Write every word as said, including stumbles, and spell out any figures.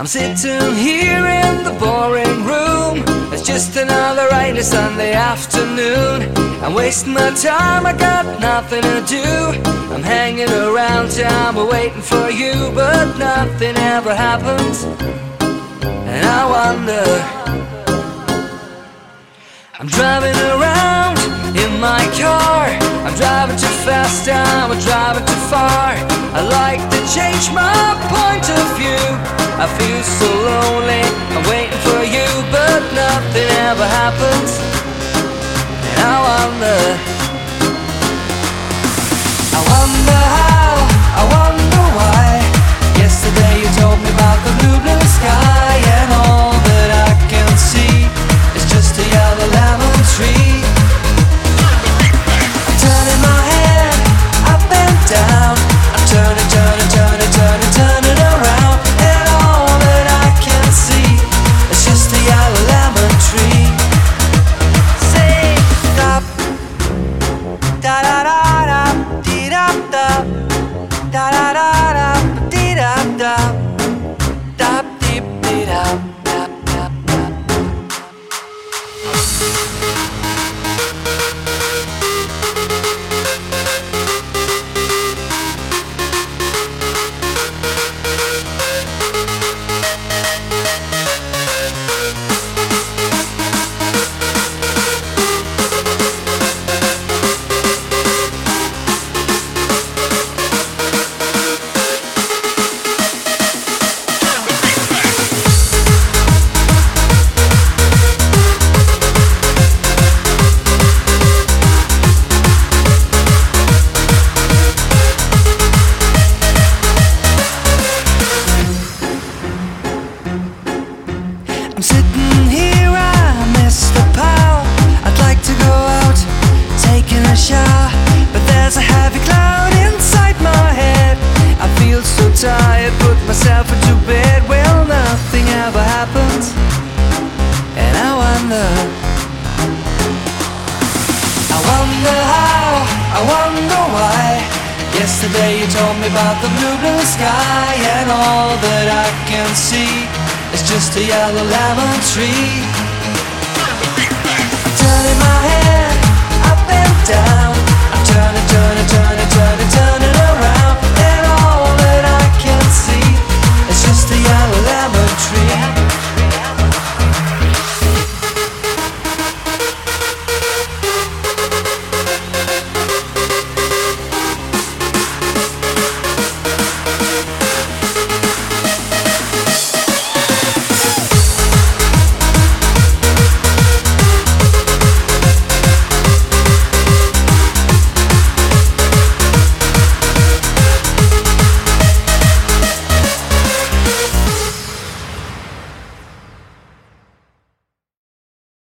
I'm sitting here in the boring room. It's just another rainy Sunday afternoon. I'm wasting my time, I got nothing to do. I'm hanging around town, we're waiting for you, but nothing ever happens. And I wonder, I'm driving around in my car. I'm driving too fast, I'm driving too far. I like to change my point of view. I feel so lonely, I'm waiting for you, but nothing ever happens. And I wonder, I wonder how, I wonder why. Yesterday you told me about the blue, blue sky, and all that I can see is just a yellow lemon tree. I'm turning my head up and down. I'm turning, turning, turning, turning, turning around, and all that I can see is just a yellow lemon tree. Say stop, da da da da, dee da da, da da da da, dee da da, da dee dee da, da da da. I'm sitting here, I miss the power. I'd like to go out, taking a shower, but there's a heavy cloud inside my head. I feel so tired, put myself into bed. Well, nothing ever happens, and I wonder, I wonder how, I wonder why. Yesterday you told me about the blue, blue sky, and all that I can see it's just a yellow lemon tree. I'm turning my head up and down. I'm turning